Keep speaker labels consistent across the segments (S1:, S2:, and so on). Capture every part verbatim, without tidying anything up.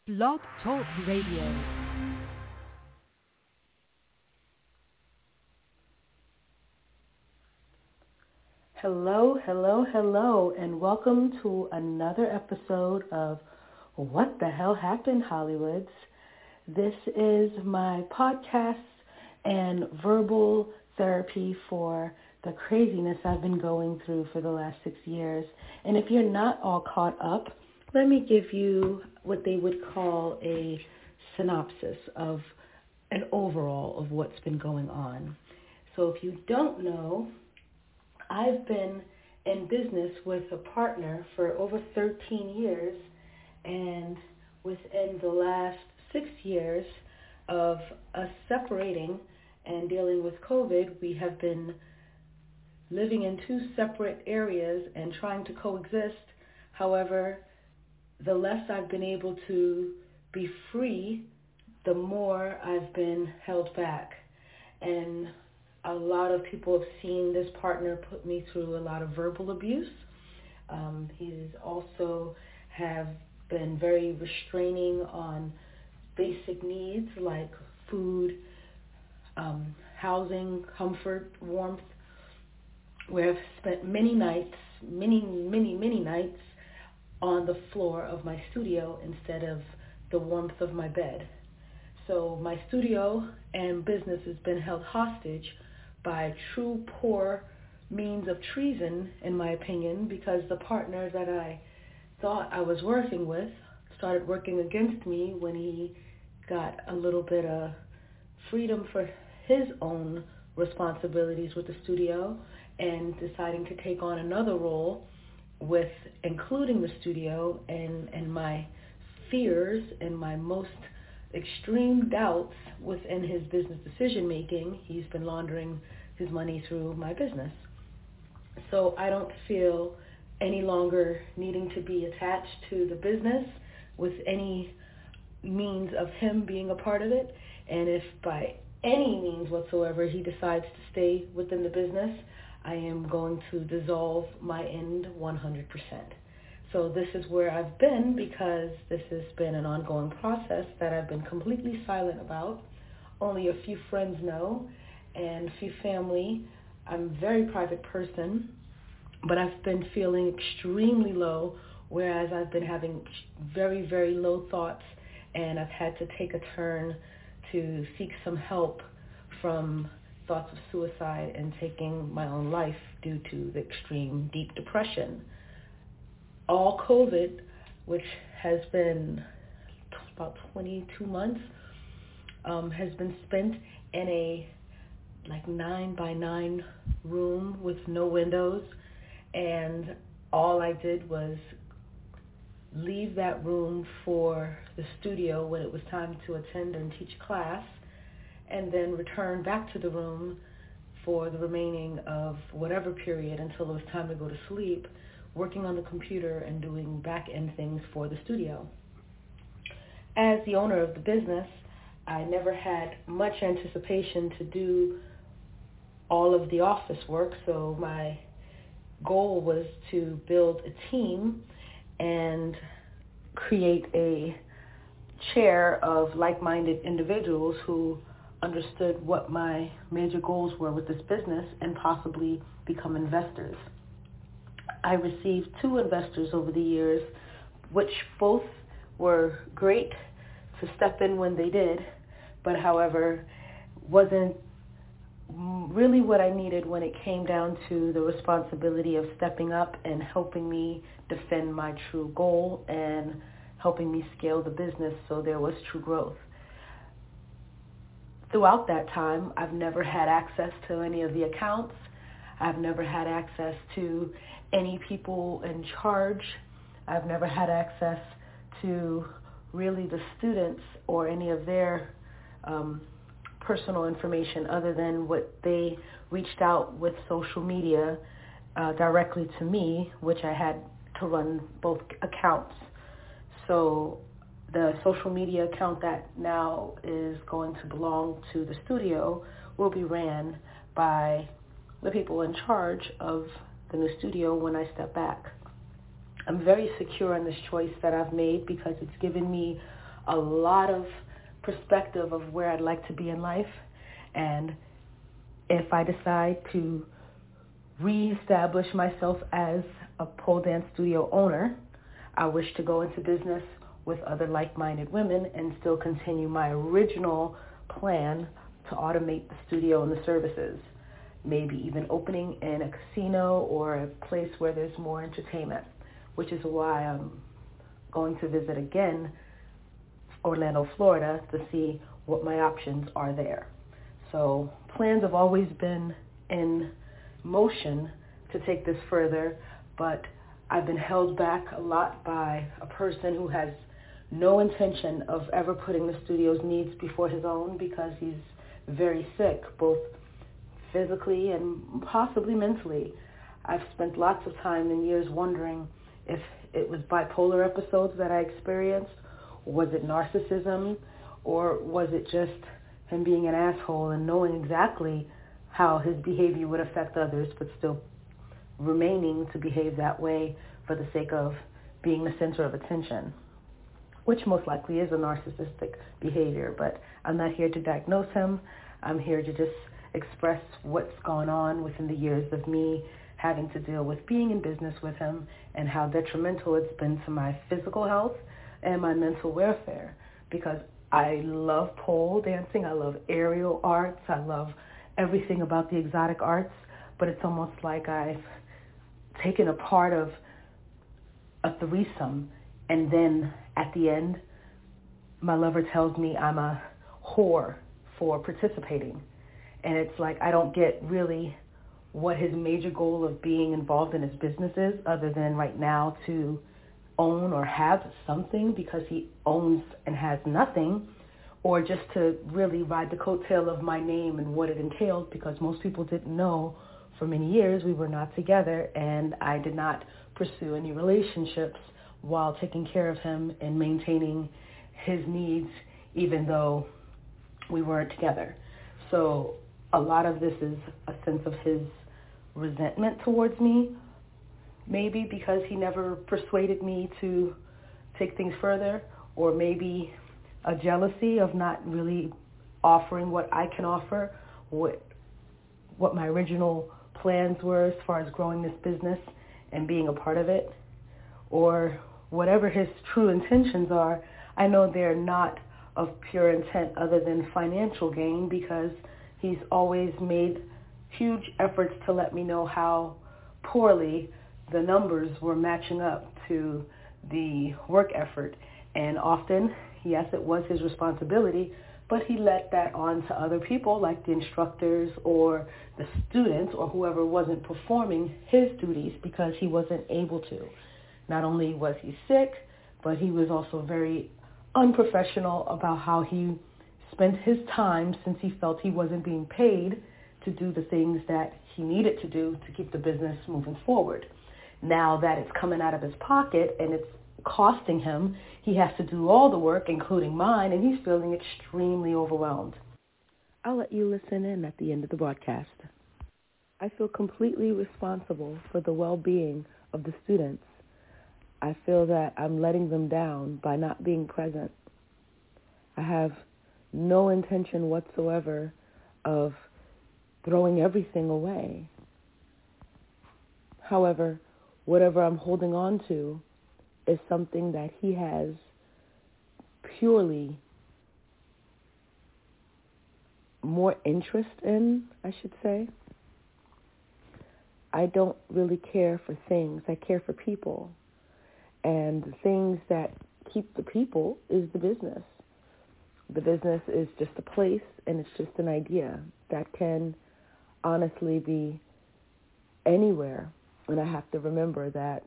S1: Blog Talk Radio.
S2: Hello, hello, hello, and welcome to another episode of What the Hell Happened, Hollywoods. This is my podcast and verbal therapy for the craziness I've been going through for the last six years. And if you're not all caught up, let me give you what they would call a synopsis of an overall of what's been going on. So if you don't know, I've been in business with a partner for over thirteen years, and within the last six years of us separating and dealing with COVID, we have been living in two separate areas and trying to coexist. However, the less I've been able to be free, the more I've been held back. And a lot of people have seen this partner put me through a lot of verbal abuse. Um, he's also have been very restraining on basic needs like food, um, housing, comfort, warmth, where I've spent many nights, many, many, many nights on the floor of my studio instead of the warmth of my bed. So my studio and business has been held hostage by true poor means of treason, in my opinion, because the partner that I thought I was working with started working against me when he got a little bit of freedom for his own responsibilities with the studio and deciding to take on another role with including the studio and, and my fears and my most extreme doubts within his business decision making. He's been laundering his money through my business. So I don't feel any longer needing to be attached to the business with any means of him being a part of it. And if by any means whatsoever he decides to stay within the business, I am going to dissolve my end one hundred percent. So this is where I've been because this has been an ongoing process that I've been completely silent about. Only a few friends know and a few family. I'm a very private person, but I've been feeling extremely low, whereas I've been having very, very low thoughts, and I've had to take a turn to seek some help from thoughts of suicide and taking my own life due to the extreme deep depression. All COVID, which has been about twenty-two months, um, has been spent in a like nine by nine room with no windows, and all I did was leave that room for the studio when it was time to attend and teach class, and then return back to the room for the remaining of whatever period until it was time to go to sleep, working on the computer and doing back-end things for the studio. As the owner of the business, I never had much anticipation to do all of the office work, so my goal was to build a team and create a chair of like-minded individuals who understood what my major goals were with this business and possibly become investors. I received two investors over the years, which both were great to step in when they did, but however, wasn't really what I needed when it came down to the responsibility of stepping up and helping me defend my true goal and helping me scale the business so there was true growth. Throughout that time, I've never had access to any of the accounts. I've never had access to any people in charge. I've never had access to really the students or any of their um, personal information other than what they reached out with social media uh, directly to me, which I had to run both accounts. So the social media account that now is going to belong to the studio will be ran by the people in charge of the new studio when I step back. I'm very secure in this choice that I've made because it's given me a lot of perspective of where I'd like to be in life. And if I decide to reestablish myself as a pole dance studio owner, I wish to go into business with other like-minded women and still continue my original plan to automate the studio and the services. Maybe even opening in a casino or a place where there's more entertainment, which is why I'm going to visit again Orlando, Florida, to see what my options are there. So plans have always been in motion to take this further, but I've been held back a lot by a person who has no intention of ever putting the studio's needs before his own, because he's very sick, both physically and possibly mentally. I've spent lots of time and years wondering if it was bipolar episodes that I experienced, was it narcissism, or was it just him being an asshole and knowing exactly how his behavior would affect others, but still remaining to behave that way for the sake of being the center of attention, which most likely is a narcissistic behavior. But I'm not here to diagnose him. I'm here to just express what's gone on within the years of me having to deal with being in business with him and how detrimental it's been to my physical health and my mental welfare, because I love pole dancing, I love aerial arts, I love everything about the exotic arts, but it's almost like I've taken a part of a threesome, and then at the end, my lover tells me I'm a whore for participating. And it's like I don't get really what his major goal of being involved in his business is, other than right now to own or have something, because he owns and has nothing, or just to really ride the coattail of my name and what it entailed, because most people didn't know for many years we were not together, and I did not pursue any relationships while taking care of him and maintaining his needs, even though we weren't together. So a lot of this is a sense of his resentment towards me, maybe because he never persuaded me to take things further, or maybe a jealousy of not really offering what I can offer, what what my original plans were as far as growing this business and being a part of it, or whatever his true intentions are. I know they're not of pure intent other than financial gain, because he's always made huge efforts to let me know how poorly the numbers were matching up to the work effort. And often, yes, it was his responsibility, but he let that on to other people, like the instructors or the students or whoever wasn't performing his duties, because he wasn't able to. Not only was he sick, but he was also very unprofessional about how he spent his time, since he felt he wasn't being paid to do the things that he needed to do to keep the business moving forward. Now that it's coming out of his pocket and it's costing him, he has to do all the work, including mine, and he's feeling extremely overwhelmed. I'll let you listen in at the end of the broadcast. I feel completely responsible for the well-being of the students. I feel that I'm letting them down by not being present. I have no intention whatsoever of throwing everything away. However, whatever I'm holding on to is something that he has purely more interest in, I should say. I don't really care for things. I care for people. And the things that keep the people is the business. The business is just a place, and it's just an idea that can honestly be anywhere. And I have to remember that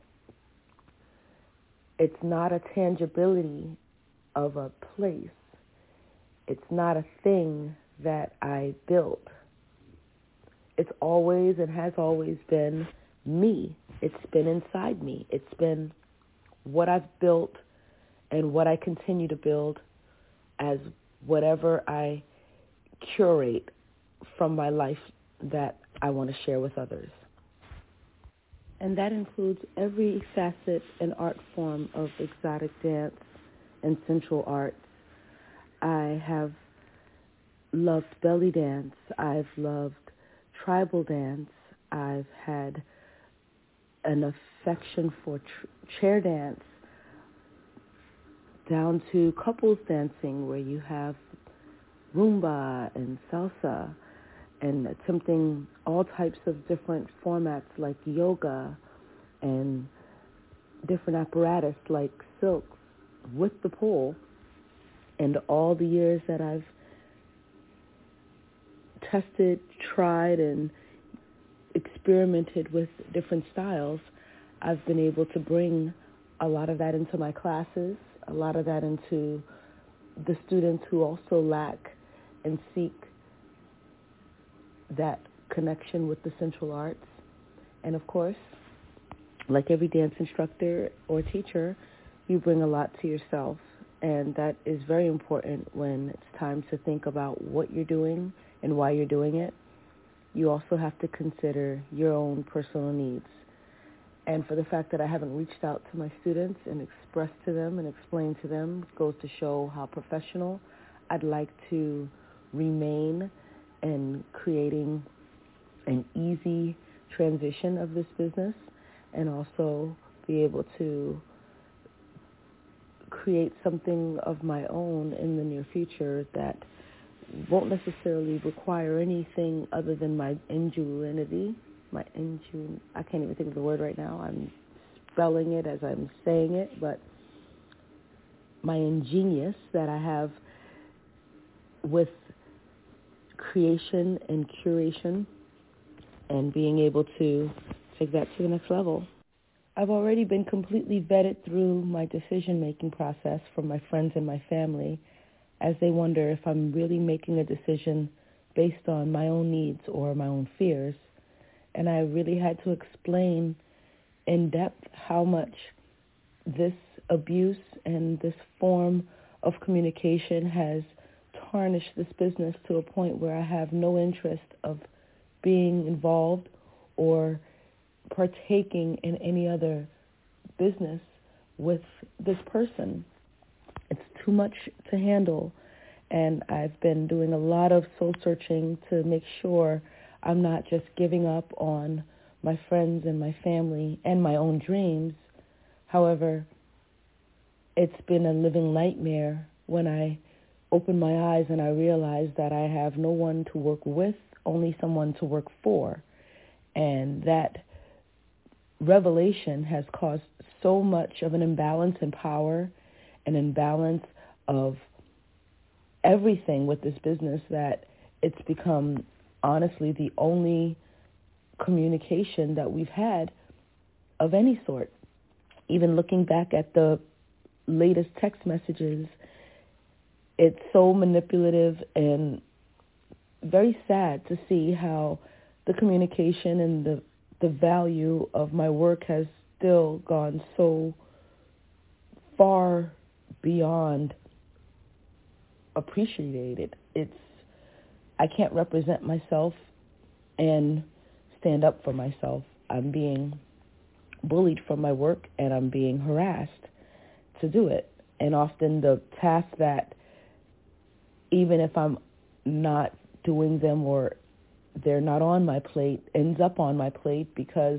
S2: it's not a tangibility of a place. It's not a thing that I built. It's always and has always been me. It's been inside me. It's been what I've built and what I continue to build as whatever I curate from my life that I want to share with others. And that includes every facet and art form of exotic dance and sensual arts I have loved belly dance. I've loved tribal dance. I've had an affection for tr- chair dance, down to couples dancing where you have rumba and salsa, and attempting all types of different formats like yoga and different apparatus like silks with the pole. And all the years that I've tested, tried, and experimented with different styles, I've been able to bring a lot of that into my classes, a lot of that into the students who also lack and seek that connection with the sensual arts. And of course, like every dance instructor or teacher, you bring a lot to yourself. And that is very important when it's time to think about what you're doing and why you're doing it. You also have to consider your own personal needs. And for the fact that I haven't reached out to my students and expressed to them and explained to them goes to show how professional I'd like to remain in creating an easy transition of this business, and also be able to create something of my own in the near future that won't necessarily require anything other than my ingenuity. My ingen I can't even think of the word right now. I'm spelling it as I'm saying it, but my ingenious that I have with creation and curation and being able to take that to the next level. I've already been completely vetted through my decision-making process from my friends and my family as they wonder if I'm really making a decision based on my own needs or my own fears. And I really had to explain in depth how much this abuse and this form of communication has tarnished this business to a point where I have no interest of being involved or partaking in any other business with this person. It's too much to handle, and I've been doing a lot of soul searching to make sure I'm not just giving up on my friends and my family and my own dreams. However, it's been a living nightmare when I open my eyes and I realize that I have no one to work with, only someone to work for. And that revelation has caused so much of an imbalance in power, an imbalance of everything with this business, that it's become honestly the only communication that we've had of any sort. Even looking back at the latest text messages, it's so manipulative and very sad to see how the communication and the the value of my work has still gone so far beyond appreciated. It's I can't represent myself and stand up for myself. I'm being bullied for my work, and I'm being harassed to do it. And often the task that, even if I'm not doing them or they're not on my plate, ends up on my plate because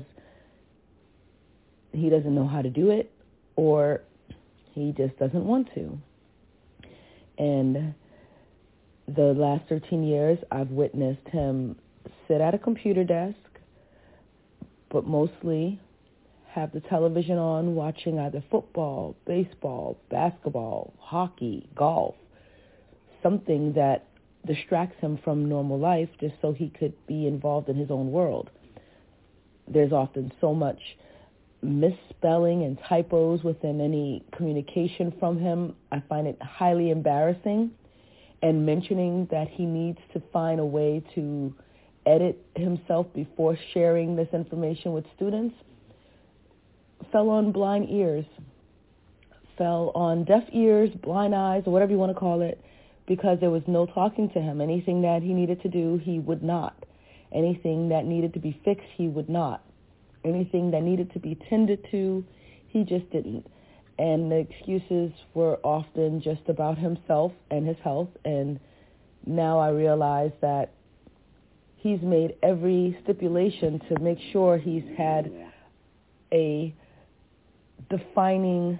S2: he doesn't know how to do it or he just doesn't want to. And the last thirteen years, I've witnessed him sit at a computer desk, but mostly have the television on, watching either football, baseball, basketball, hockey, golf, something that distracts him from normal life just so he could be involved in his own world. There's often so much misspelling and typos within any communication from him. I find it highly embarrassing. And mentioning that he needs to find a way to edit himself before sharing this information with students fell on blind ears, fell on deaf ears, blind eyes, or whatever you want to call it, because there was no talking to him. Anything that he needed to do, he would not. Anything that needed to be fixed, he would not. Anything that needed to be tended to, he just didn't. and the excuses were often just about himself and his health. And now I realize that he's made every stipulation to make sure he's had a defining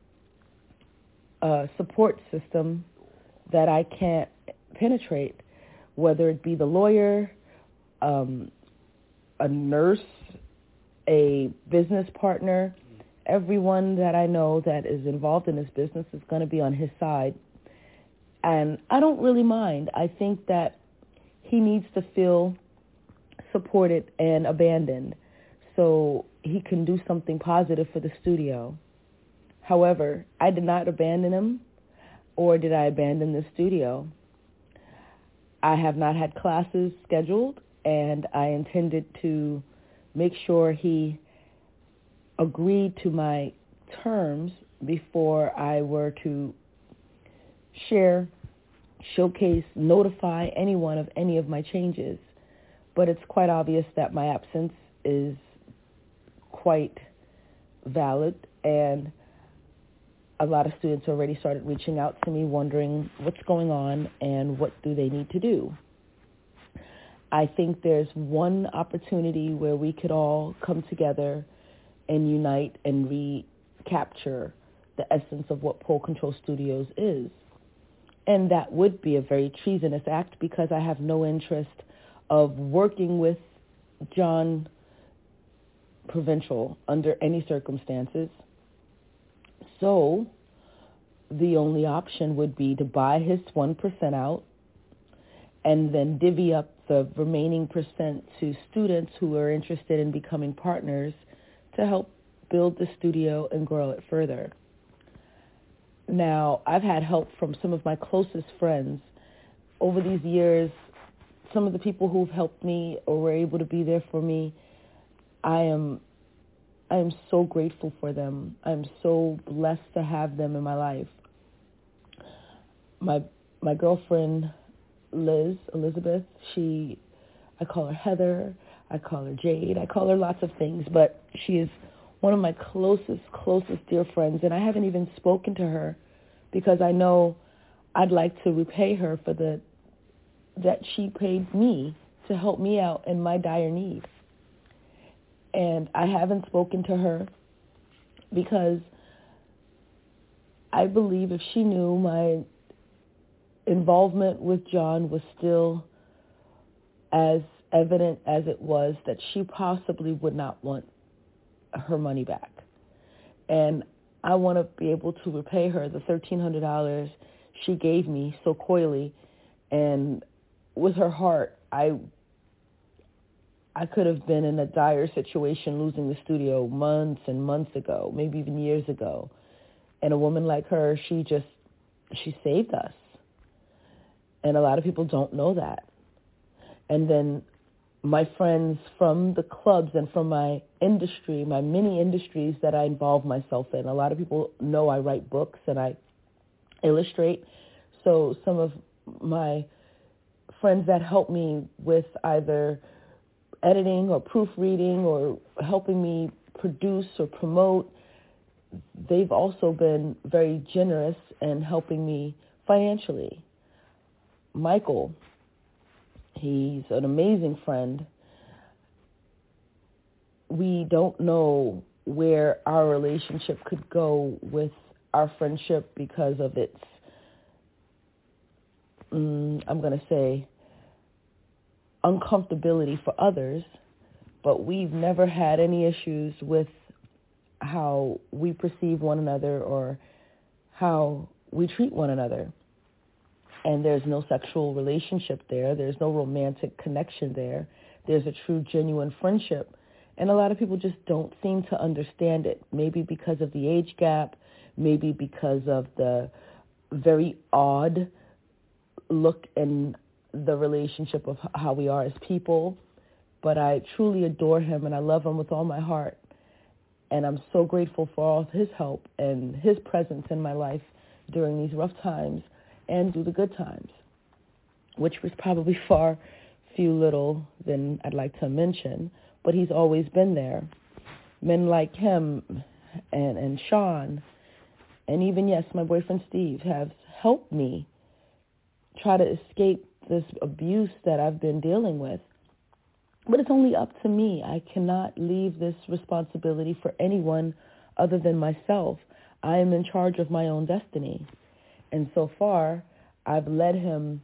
S2: uh, support system that I can't penetrate, whether it be the lawyer, um, a nurse, a business partner. Everyone that I know that is involved in this business is going to be on his side. And I don't really mind. I think that he needs to feel supported and abandoned so he can do something positive for the studio. However, I did not abandon him, or did I abandon the studio. I have not had classes scheduled, and I intended to make sure he agreed to my terms before I were to share, showcase, notify anyone of any of my changes. But it's quite obvious that my absence is quite valid, and a lot of students already started reaching out to me wondering what's going on and what do they need to do. I think there's one opportunity where we could all come together and unite and recapture the essence of what Pole Control Studios is. And that would be a very treasonous act, because I have no interest of working with John Provincial under any circumstances. So the only option would be to buy his one percent out and then divvy up the remaining percent to students who are interested in becoming partners to help build the studio and grow it further. Now, I've had help from some of my closest friends over these years. Some of the people who've helped me or were able to be there for me, I am I am so grateful for them. I'm so blessed to have them in my life. My my girlfriend, Liz, Elizabeth, she, I call her Heather, I call her Jade, I call her lots of things, but she is one of my closest, closest dear friends, and I haven't even spoken to her because I know I'd like to repay her for the that she paid me to help me out in my dire need. And I haven't spoken to her because I believe if she knew my involvement with John was still as evident as it was, that she possibly would not want her money back. And I want to be able to repay her the thirteen hundred dollars she gave me so coyly. And with her heart, I I could have been in a dire situation, losing the studio months and months ago, maybe even years ago. And a woman like her, she just, she saved us. And a lot of people don't know that. And then my friends from the clubs and from my industry, my many industries that I involve myself in, a lot of people know I write books and I illustrate. So some of my friends that help me with either editing or proofreading or helping me produce or promote, they've also been very generous in helping me financially. Michael, he's an amazing friend. We don't know where our relationship could go with our friendship because of its, um, I'm going to say, uncomfortability for others, but we've never had any issues with how we perceive one another or how we treat one another. And there's no sexual relationship there. There's no romantic connection there. There's a true, genuine friendship. And a lot of people just don't seem to understand it, maybe because of the age gap, maybe because of the very odd look in the relationship of how we are as people. But I truly adore him and I love him with all my heart. And I'm so grateful for all of his help and his presence in my life during these rough times and through the good times, which was probably far few little than I'd like to mention, but he's always been there. Men like him and, and Sean and even, yes, my boyfriend Steve have helped me try to escape this abuse that I've been dealing with. But it's only up to me. I cannot leave this responsibility for anyone other than myself. I am in charge of my own destiny. And so far, I've led him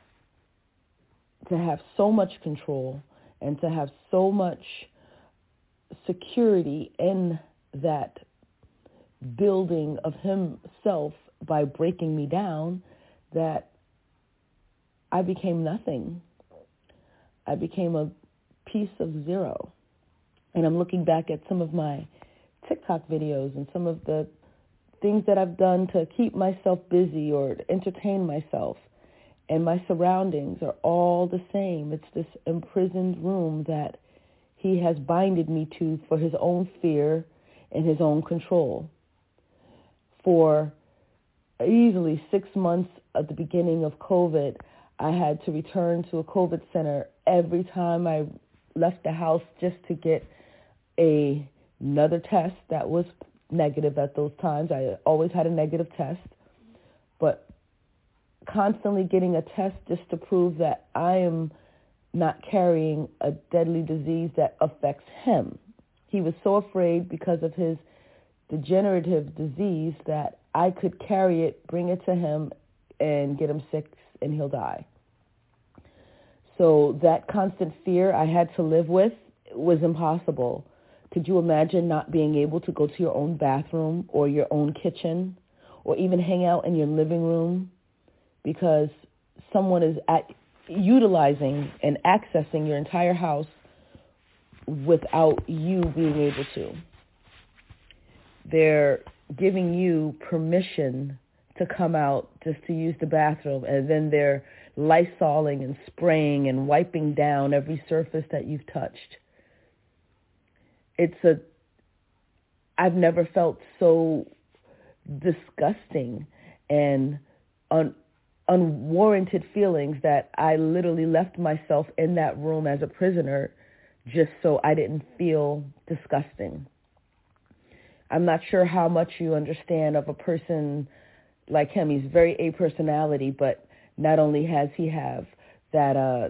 S2: to have so much control and to have so much security in that building of himself by breaking me down that I became nothing. I became a piece of zero. And I'm looking back at some of my TikTok videos and some of the things that I've done to keep myself busy or to entertain myself. And my surroundings are all the same. It's this imprisoned room that he has binded me to for his own fear and his own control. For easily six months at the beginning of COVID, I had to return to a COVID center every time I left the house just to get a, another test that was negative at those times. I always had a negative test, but constantly getting a test just to prove that I am not carrying a deadly disease that affects him. He was so afraid because of his degenerative disease that I could carry it, bring it to him, and get him sick, and he'll die. So that constant fear I had to live with was impossible. Could you imagine not being able to go to your own bathroom or your own kitchen or even hang out in your living room because someone is at, utilizing and accessing your entire house without you being able to? They're giving you permission to come out just to use the bathroom, and then they're Lysoling and spraying and wiping down every surface that you've touched. It's a, I've never felt so disgusting and un, unwarranted feelings that I literally left myself in that room as a prisoner just so I didn't feel disgusting. I'm not sure how much you understand of a person like him. He's very A personality, but not only has he have that, uh,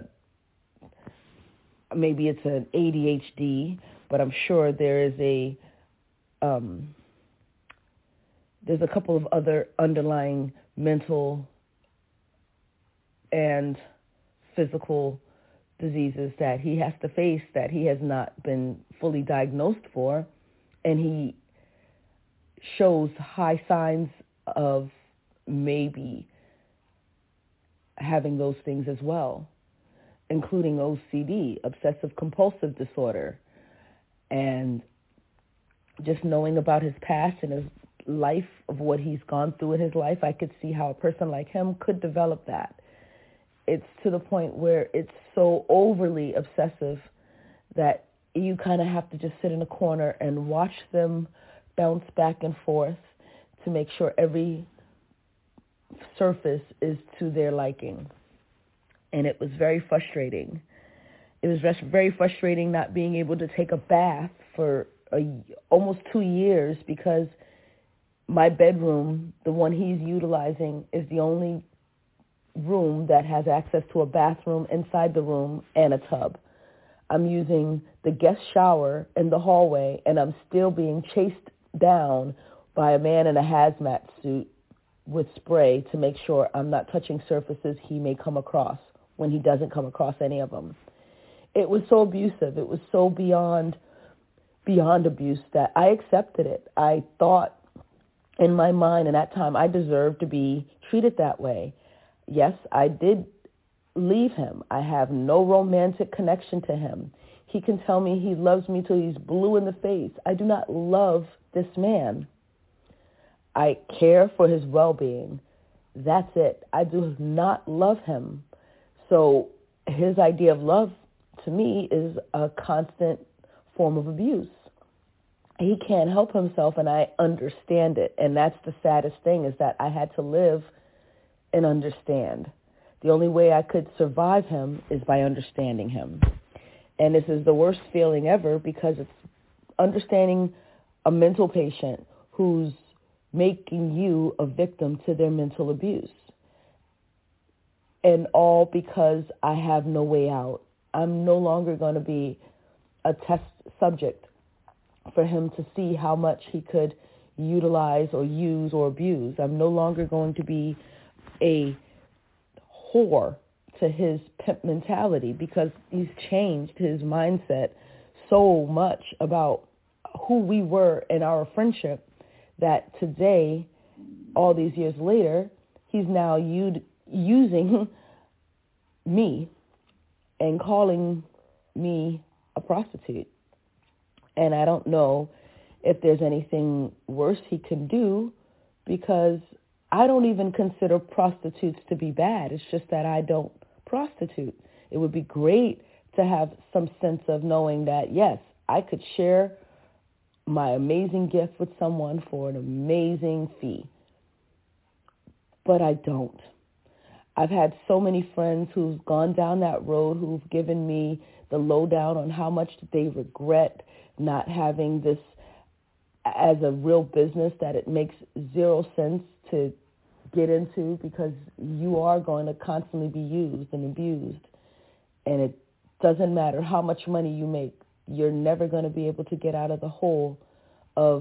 S2: maybe it's an A D H D, but I'm sure there is a, um, there's a couple of other underlying mental and physical diseases that he has to face that he has not been fully diagnosed for, and he shows high signs of maybe having those things as well, including O C D, obsessive compulsive disorder. And just knowing about his past and his life, of what he's gone through in his life, I could see how a person like him could develop that. It's to the point where it's so overly obsessive that you kind of have to just sit in a corner and watch them bounce back and forth to make sure every surface is to their liking. And it was very frustrating. It was just very frustrating not being able to take a bath for a, almost two years because my bedroom, the one he's utilizing, is the only room that has access to a bathroom inside the room and a tub. I'm using the guest shower in the hallway, and I'm still being chased down by a man in a hazmat suit with spray to make sure I'm not touching surfaces he may come across when he doesn't come across any of them. It was so abusive. It was so beyond beyond abuse that I accepted it. I thought in my mind, and at that time, I deserved to be treated that way. Yes, I did leave him. I have no romantic connection to him. He can tell me he loves me till he's blue in the face. I do not love this man. I care for his well-being. That's it. I do not love him. So his idea of love to me is a constant form of abuse. He can't help himself, and I understand it. And that's the saddest thing, is that I had to live and understand. The only way I could survive him is by understanding him. And this is the worst feeling ever, because it's understanding a mental patient who's making you a victim to their mental abuse. And all because I have no way out. I'm no longer going to be a test subject for him to see how much he could utilize or use or abuse. I'm no longer going to be a whore to his pimp mentality, because he's changed his mindset so much about who we were in our friendship that today, all these years later, he's now u- using me and calling me a prostitute. And I don't know if there's anything worse he can do, because I don't even consider prostitutes to be bad. It's just that I don't prostitute. It would be great to have some sense of knowing that, yes, I could share my amazing gift with someone for an amazing fee. But I don't. I've had so many friends who've gone down that road, who've given me the lowdown on how much they regret not having this as a real business, that it makes zero sense to get into, because you are going to constantly be used and abused. And it doesn't matter how much money you make, you're never going to be able to get out of the hole of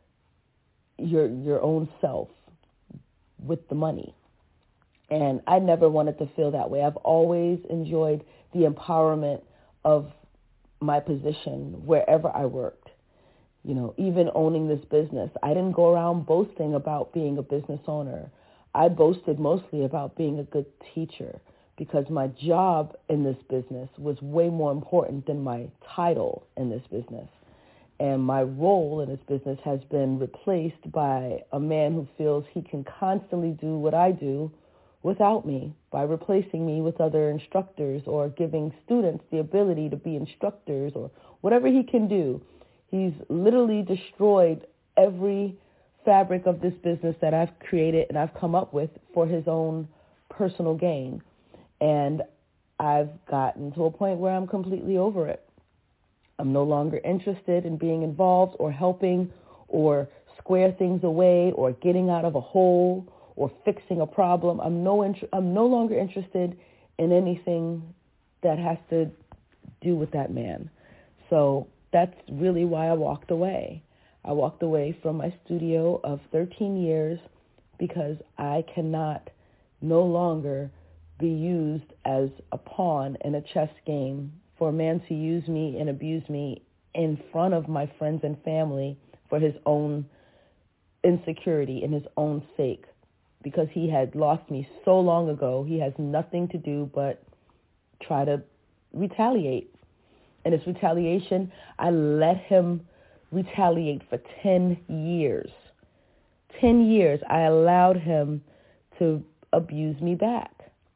S2: your your own self with the money. And I never wanted to feel that way. I've always enjoyed the empowerment of my position wherever I worked. You know, even owning this business, I didn't go around boasting about being a business owner. I boasted mostly about being a good teacher, because my job in this business was way more important than my title in this business. And my role in this business has been replaced by a man who feels he can constantly do what I do without me, by replacing me with other instructors or giving students the ability to be instructors or whatever he can do. He's literally destroyed every fabric of this business that I've created and I've come up with for his own personal gain. And I've gotten to a point where I'm completely over it. I'm no longer interested in being involved or helping or square things away or getting out of a hole or fixing a problem. I'm no int- I'm no longer interested in anything that has to do with that man. So that's really why I walked away. I walked away from my studio of thirteen years because I cannot no longer be used as a pawn in a chess game for a man to use me and abuse me in front of my friends and family for his own insecurity and his own sake. Because he had lost me so long ago, he has nothing to do but try to retaliate. And his retaliation, I let him retaliate for ten years. ten years, I allowed him to abuse me back.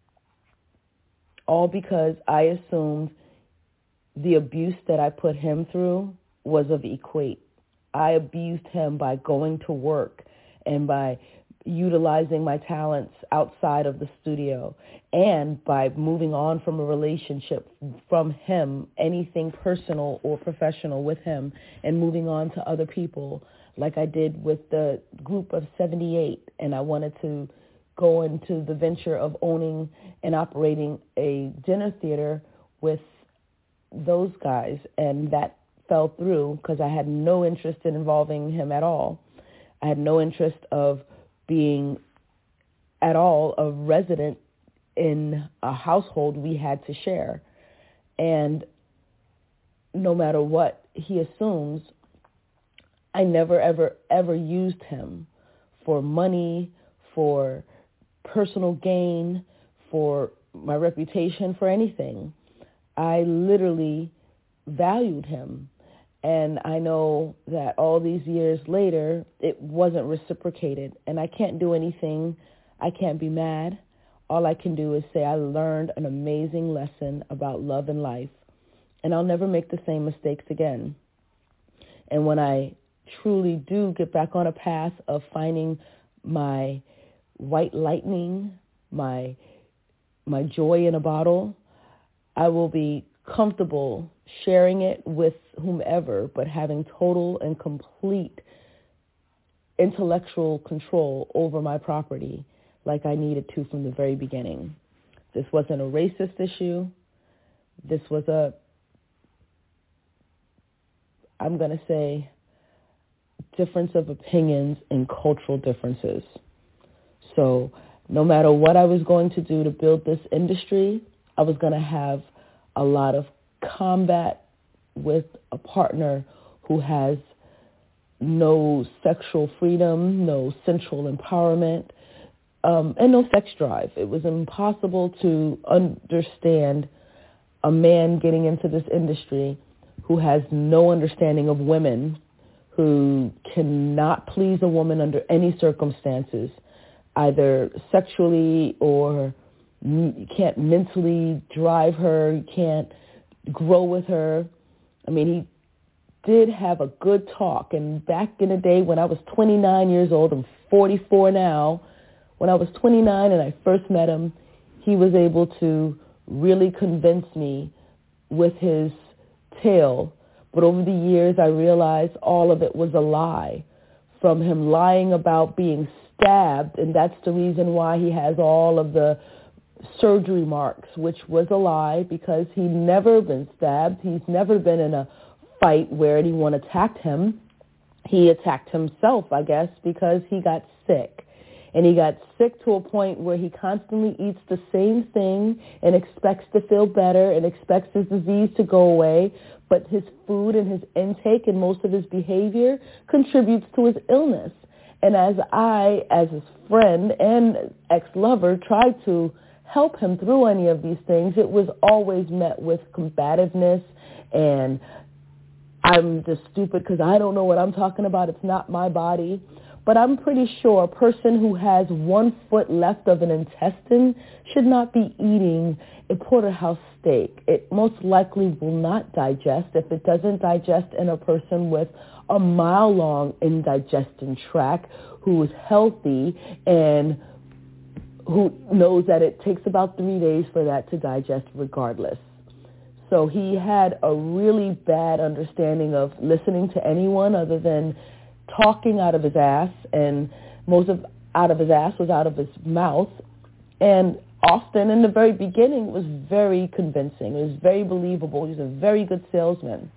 S2: All because I assumed the abuse that I put him through was of equate. I abused him by going to work and by utilizing my talents outside of the studio and by moving on from a relationship from him, anything personal or professional with him, and moving on to other people like I did with the group of seventy-eight. And I wanted to go into the venture of owning and operating a dinner theater with those guys, and that fell through because I had no interest in involving him at all. I had no interest of being at all a resident in a household we had to share. And no matter what he assumes, I never, ever, ever used him for money, for personal gain, for my reputation, for anything. I literally valued him. And I know that all these years later, it wasn't reciprocated. And I can't do anything. I can't be mad. All I can do is say I learned an amazing lesson about love and life. And I'll never make the same mistakes again. And when I truly do get back on a path of finding my white lightning, my my joy in a bottle, I will be comfortable sharing it with whomever, but having total and complete intellectual control over my property like I needed to from the very beginning. This wasn't a racist issue. This was a, I'm going to say, difference of opinions and cultural differences. So no matter what I was going to do to build this industry, I was going to have a lot of combat with a partner who has no sexual freedom, no sensual empowerment, um, and no sex drive. It was impossible to understand a man getting into this industry who has no understanding of women, who cannot please a woman under any circumstances, either sexually or you can't mentally drive her, you can't grow with her. I mean, he did have a good talk. And back in the day when I was twenty-nine years old, I'm forty-four now, when I was twenty-nine and I first met him, he was able to really convince me with his tale. But over the years, I realized all of it was a lie, from him lying about being stabbed, and that's the reason why he has all of the surgery marks, which was a lie, because he'd never been stabbed. He's never been in a fight where anyone attacked him. He attacked himself, I guess, because he got sick. And he got sick to a point where he constantly eats the same thing and expects to feel better and expects his disease to go away. But his food and his intake and most of his behavior contributes to his illness. And as I, as his friend and ex-lover, tried to help him through any of these things, it was always met with combativeness and I'm just stupid because I don't know what I'm talking about. It's not my body. But I'm pretty sure a person who has one foot left of an intestine should not be eating a porterhouse steak. It most likely will not digest. If it doesn't digest in a person with a mile-long indigestion tract who is healthy and who knows that it takes about three days for that to digest regardless. So he had a really bad understanding of listening to anyone other than talking out of his ass, and most of out of his ass was out of his mouth. And often in the very beginning it was very convincing. It was very believable. He was a very good salesman.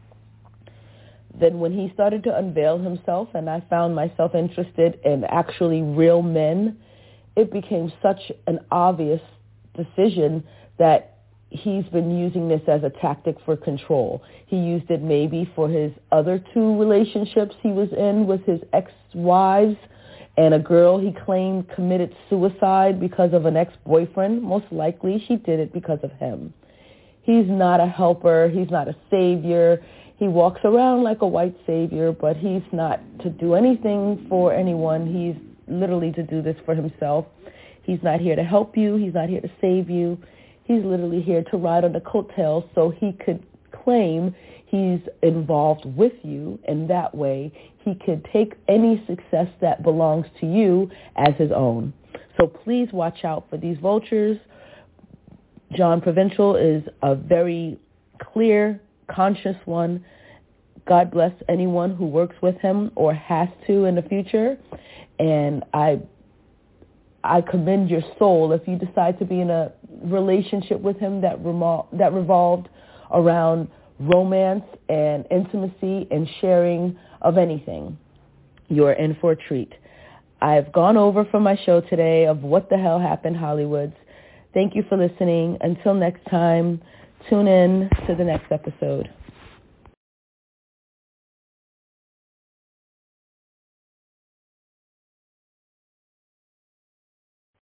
S2: Then when he started to unveil himself and I found myself interested in actually real men, it became such an obvious decision that he's been using this as a tactic for control. He used it maybe for his other two relationships he was in with his ex-wives, and a girl he claimed committed suicide because of an ex-boyfriend. Most likely she did it because of him. He's not a helper. He's not a savior. He walks around like a white savior, but he's not to do anything for anyone. He's literally to do this for himself. He's not here to help you. He's not here to save you. He's literally here to ride on the coattails so he could claim he's involved with you, and that way he could take any success that belongs to you as his own. So please watch out for these vultures. John Provincial is a very clear, conscious one. God bless anyone who works with him or has to in the future. And I I commend your soul if you decide to be in a relationship with him that remo- that revolved around romance and intimacy and sharing of anything. You're in for a treat. I've gone over from my show today of What the Hell Happened Hollywoods. Thank you for listening. Until next time, tune in to the next episode.